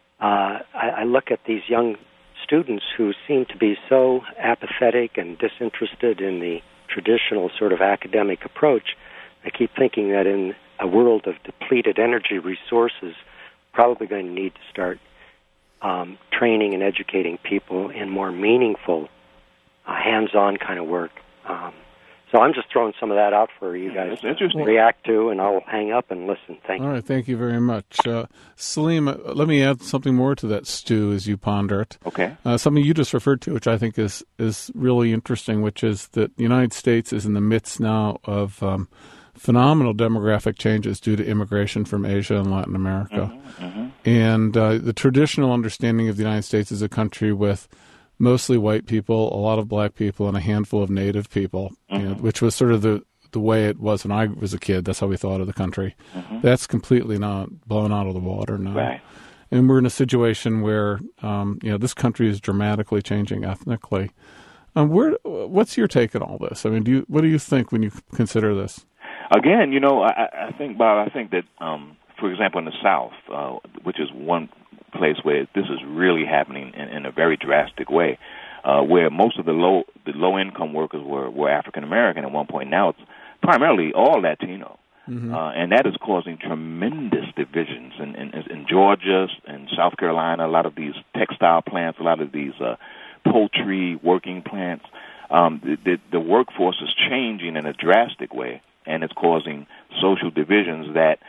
I look at these young students who seem to be so apathetic and disinterested in the traditional sort of academic approach. I keep thinking that in a world of depleted energy resources, probably going to need to start training and educating people in more meaningful, hands-on kind of work. So I'm just throwing some of that out for you guys to react to, and I'll hang up and listen. Thank you. All right, thank you very much. Salim, let me add something more to that stew as you ponder it. Okay. Something you just referred to, which I think is really interesting, which is that the United States is in the midst now of phenomenal demographic changes due to immigration from Asia and Latin America. And the traditional understanding of the United States as a country with mostly white people, a lot of black people, and a handful of native people, which was sort of the way it was when I was a kid. That's how we thought of the country. That's completely not blown out of the water now. Right. And we're in a situation where, this country is dramatically changing ethnically. What's your take on all this? I mean, what do you think when you consider this? Again, I think, Bob, that, for example, in the South, which is one place where this is really happening in a very drastic way, where most of the low income workers were African American at one point. Now it's primarily all Latino, and that is causing tremendous divisions in Georgia and South Carolina. A lot of these textile plants, a lot of these poultry working plants. The workforce is changing in a drastic way, and it's causing social divisions that.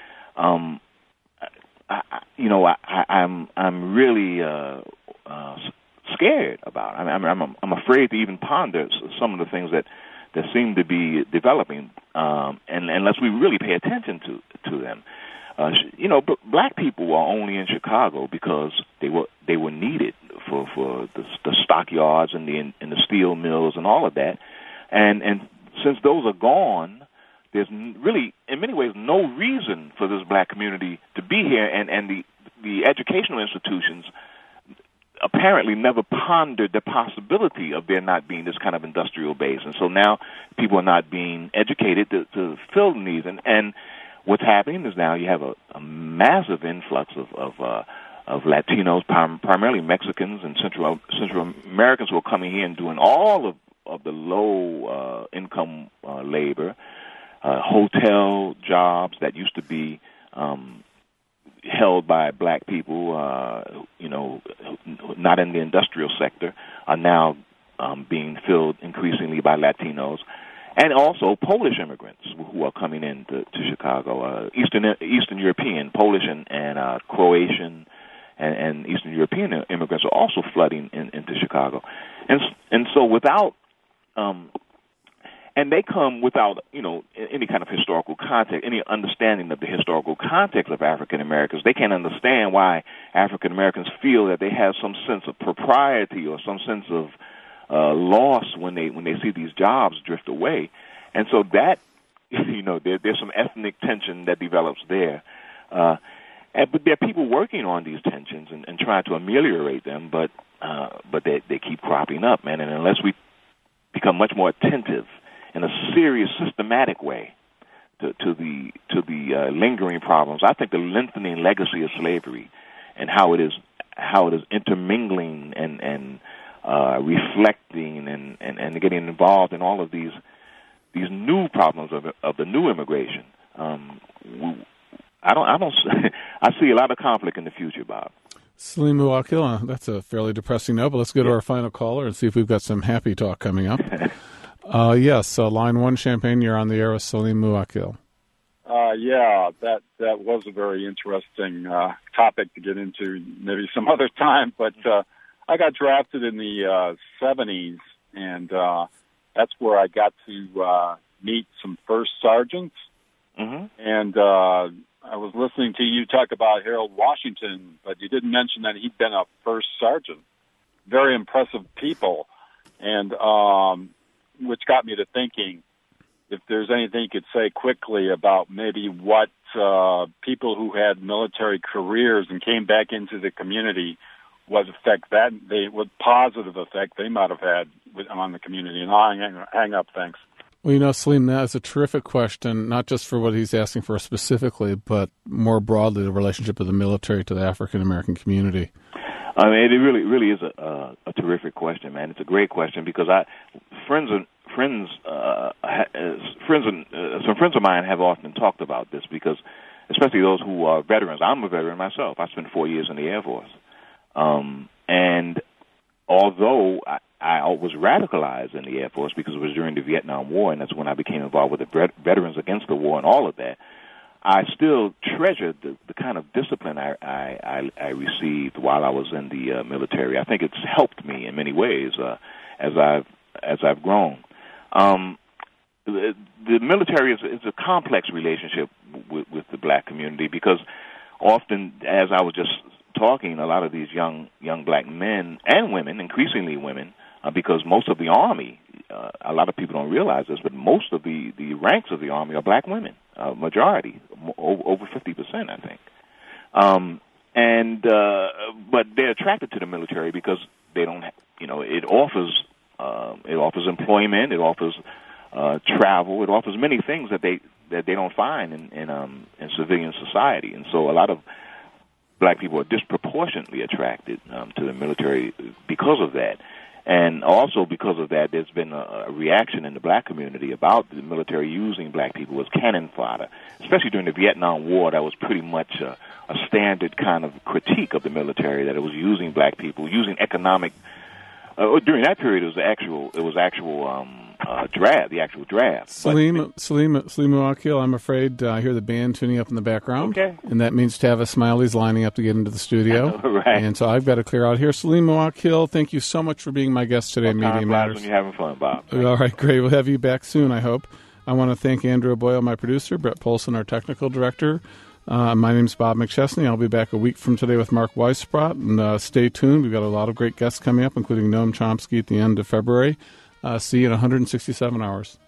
I'm really scared about. I'm afraid to even ponder some of the things that seem to be developing, and unless we really pay attention to them. Black people are only in Chicago because they were needed for the stockyards and the steel mills and all of that, and since those are gone, there's really, in many ways, no reason for this black community to be here, and the educational institutions apparently never pondered the possibility of there not being this kind of industrial base. And so now people are not being educated to fill the needs. And what's happening is now you have a massive influx of Latinos, primarily Mexicans and Central Americans, who are coming here and doing all of the low income labor, hotel jobs that used to be held by black people, not in the industrial sector, are now being filled increasingly by Latinos, and also Polish immigrants who are coming into Chicago, Eastern European, Polish and Croatian and Eastern European immigrants are also flooding into Chicago, and so without. And they come without, any kind of historical context, any understanding of the historical context of African Americans. They can't understand why African Americans feel that they have some sense of propriety or some sense of loss when they see these jobs drift away. And so that, there's some ethnic tension that develops there. But there are people working on these tensions and trying to ameliorate them, but they keep cropping up, man. And unless we become much more attentive in a serious, systematic way to the lingering problems, I think the lengthening legacy of slavery and how it is intermingling and reflecting and getting involved in all of these new problems of the new immigration. I see a lot of conflict in the future, Bob. Salim Muwakil, that's a fairly depressing note, but let's go to our final caller and see if we've got some happy talk coming up. Yes, line 1, Champaign, you're on the air with Salim Muwakil. Yeah, that was a very interesting topic to get into maybe some other time, but I got drafted in the 70s, and that's where I got to meet some first sergeants, and I was listening to you talk about Harold Washington, but you didn't mention that he'd been a first sergeant. Very impressive people, and which got me to thinking if there's anything you could say quickly about maybe what people who had military careers and came back into the community, what positive effect they might have had on the community. And I'll hang up. Thanks. Well, Salim, that is a terrific question, not just for what he's asking for specifically, but more broadly the relationship of the military to the African-American community. I mean, it really is a terrific question, man. It's a great question because some friends of mine have often talked about this because, especially those who are veterans. I'm a veteran myself. I spent 4 years in the Air Force, and although I was radicalized in the Air Force because it was during the Vietnam War, and that's when I became involved with the Veterans Against the War and all of that. I still treasured the kind of discipline I received while I was in the military. I think it's helped me in many ways as I've grown. The military is a complex relationship with the black community because often, as I was just talking, a lot of these young black men and women, increasingly women, because most of the Army, a lot of people don't realize this, but most of the ranks of the Army are black women, majority, over 50%, I think. But they're attracted to the military because they don't, it offers employment, it offers travel, it offers many things that they don't find in civilian society, and so a lot of black people are disproportionately attracted to the military because of that. And also because of that, there's been a reaction in the black community about the military using black people as cannon fodder, especially during the Vietnam War. That was pretty much a standard kind of critique of the military, that it was using black people, using economic. During that period, it was actual draft, the actual draft. Salim Muwakil, I'm afraid I hear the band tuning up in the background. Okay. And that means Tavis Smiley's lining up to get into the studio. Right. And so I've got to clear out here. Salim Muwakil, thank you so much for being my guest today in Media Matters. When you're having fun, Bob. All right, great. We'll have you back soon, I hope. I want to thank Andrew Boyle, my producer, Brett Polson, our technical director. My name's Bob McChesney. I'll be back a week from today with Mark Weissbrot. And stay tuned. We've got a lot of great guests coming up, including Noam Chomsky at the end of February. See you in 167 hours.